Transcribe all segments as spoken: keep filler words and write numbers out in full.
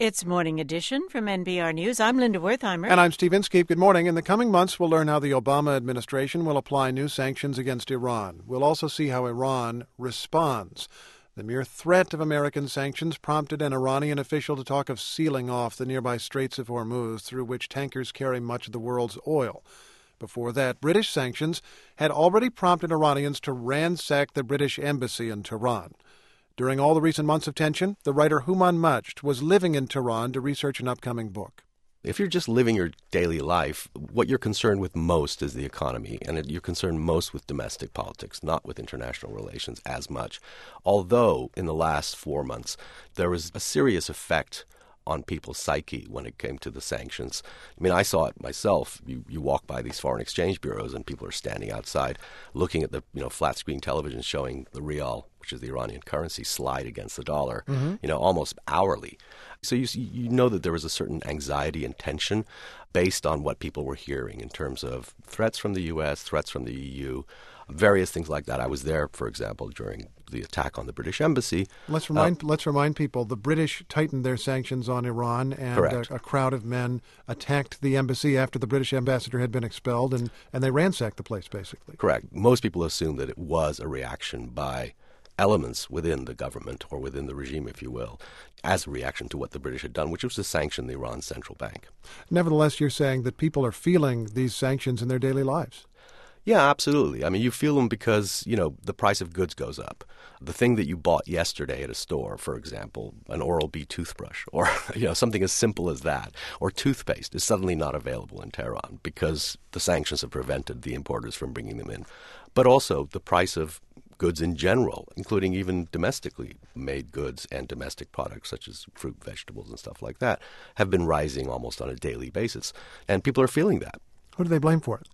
It's Morning Edition from N P R News. I'm Linda Wertheimer. And I'm Steve Inskeep. Good morning. In the coming months, we'll learn how the Obama administration will apply new sanctions against Iran. We'll also see how Iran responds. The mere threat of American sanctions prompted an Iranian official to talk of sealing off the nearby Straits of Hormuz, through which tankers carry much of the world's oil. Before that, British sanctions had already prompted Iranians to ransack the British embassy in Tehran. During all the recent months of tension, the writer Houman Majd was living in Tehran to research an upcoming book. If you're just living your daily life, what you're concerned with most is the economy, and you're concerned most with domestic politics, not with international relations as much. Although in the last four months, there was a serious effect on people's psyche when it came to the sanctions. I mean, I saw it myself. You, you walk by these foreign exchange bureaus and people are standing outside looking at the you know flat screen television showing the rial, which is the Iranian currency, slide against the dollar, mm-hmm. you know, almost hourly. So you you know that there was a certain anxiety and tension based on what people were hearing in terms of threats from the U S, threats from the E U, various things like that. I was there, for example, during the attack on the British embassy. Let's remind uh, let's remind people the British tightened their sanctions on Iran, and a, a crowd of men attacked the embassy after the British ambassador had been expelled, and, and they ransacked the place, basically. Correct. Most people assume that it was a reaction by elements within the government or within the regime, if you will, as a reaction to what the British had done, which was to sanction the Iran central bank. Nevertheless, you're saying that people are feeling these sanctions in their daily lives. Yeah, absolutely. I mean, you feel them because, you know, the price of goods goes up. The thing that you bought yesterday at a store, for example, an Oral-B toothbrush or, you know, something as simple as that, or toothpaste is suddenly not available in Tehran because the sanctions have prevented the importers from bringing them in. But also the price of goods in general, including even domestically made goods and domestic products such as fruit, vegetables, and stuff like that, have been rising almost on a daily basis. And people are feeling that. Who do they blame for it?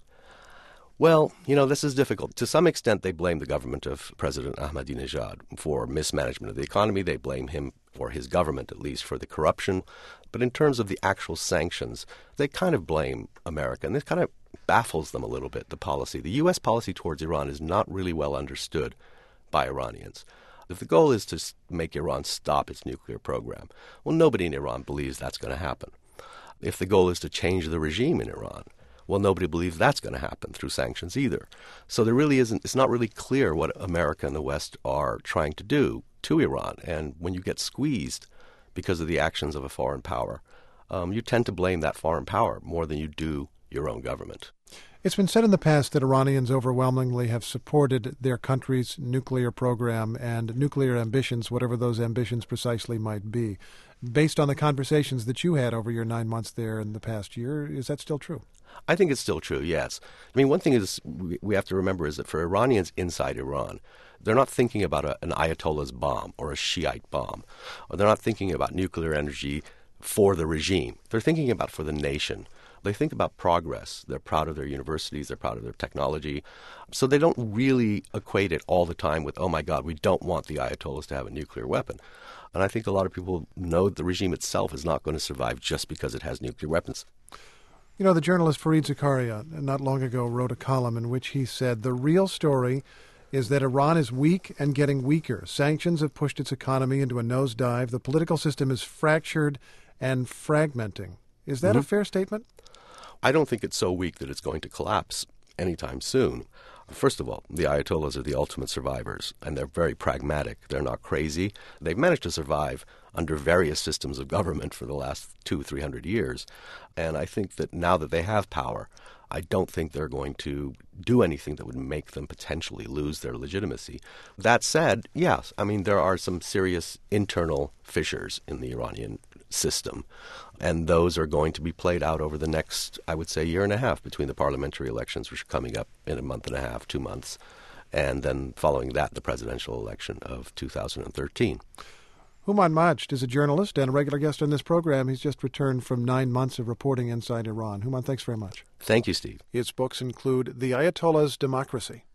Well, you know, this is difficult. To some extent, they blame the government of President Ahmadinejad for mismanagement of the economy. They blame him, or his government at least, for the corruption. But in terms of the actual sanctions, they kind of blame America. And this kind of baffles them a little bit, the policy. The U S policy towards Iran is not really well understood by Iranians. If the goal is to make Iran stop its nuclear program, well, nobody in Iran believes that's going to happen. If the goal is to change the regime in Iran, well, nobody believes that's going to happen through sanctions either. So there really isn't, it's not really clear what America and the West are trying to do to Iran. And when you get squeezed because of the actions of a foreign power, um, you tend to blame that foreign power more than you do your own government. It's been said in the past that Iranians overwhelmingly have supported their country's nuclear program and nuclear ambitions, whatever those ambitions precisely might be. Based on the conversations that you had over your nine months there in the past year, is that still true? I think it's still true, yes. I mean, one thing is we have to remember is that for Iranians inside Iran, they're not thinking about a, an Ayatollah's bomb or a Shiite bomb, or they're not thinking about nuclear energy for the regime. They're thinking about for the nation. They think about progress. They're proud of their universities. They're proud of their technology. So they don't really equate it all the time with, oh, my God, we don't want the Ayatollahs to have a nuclear weapon. And I think a lot of people know the regime itself is not going to survive just because it has nuclear weapons. You know, the journalist Fareed Zakaria not long ago wrote a column in which he said the real story is that Iran is weak and getting weaker. Sanctions have pushed its economy into a nosedive. The political system is fractured and fragmenting. Is that mm-hmm. a fair statement? I don't think it's so weak that it's going to collapse anytime soon. First of all, the Ayatollahs are the ultimate survivors, and they're very pragmatic. They're not crazy. They've managed to survive under various systems of government for the last two, three hundred years. And I think that now that they have power, I don't think they're going to do anything that would make them potentially lose their legitimacy. That said, yes, I mean, there are some serious internal fissures in the Iranian system, and those are going to be played out over the next, I would say, year and a half between the parliamentary elections, which are coming up in a month and a half, two months, and then following that, the presidential election of two thousand thirteen. Houman Majd is a journalist and a regular guest on this program. He's just returned from nine months of reporting inside Iran. Houman, thanks very much. Thank you, Steve. His books include The Ayatollah's Democracy.